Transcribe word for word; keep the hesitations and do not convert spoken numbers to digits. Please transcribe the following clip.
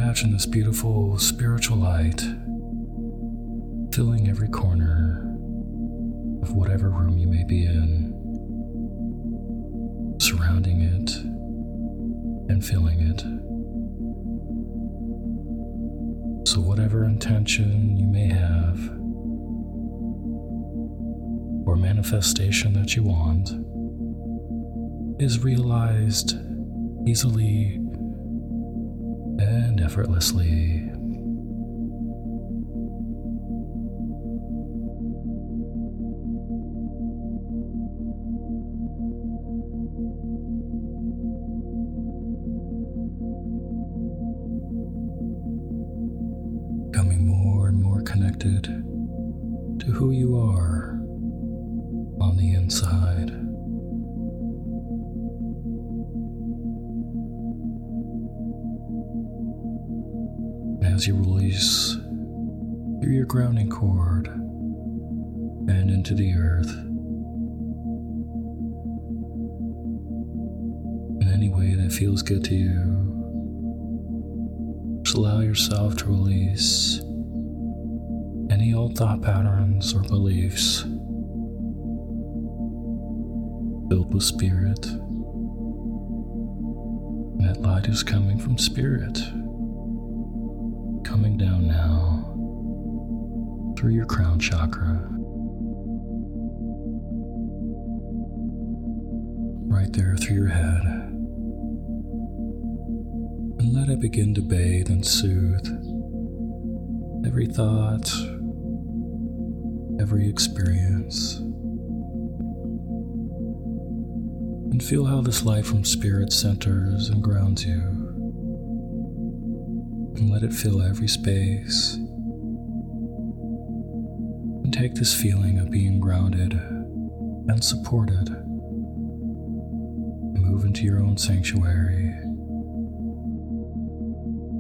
imagine this beautiful spiritual light filling every corner of whatever room you may be in, surrounding it and filling it. So whatever intention you may have or manifestation that you want is realized easily and effortlessly. Becoming more and more connected to who you are on the inside. As you release through your grounding cord and into the earth in any way that feels good to you, just allow yourself to release any old thought patterns or beliefs filled with spirit. And that light is coming from spirit, coming down now through your crown chakra, right there through your head, and let it begin to bathe and soothe every thought, every experience, and feel how this light from spirit centers and grounds you. And let it fill every space. And take this feeling of being grounded and supported. And move into your own sanctuary.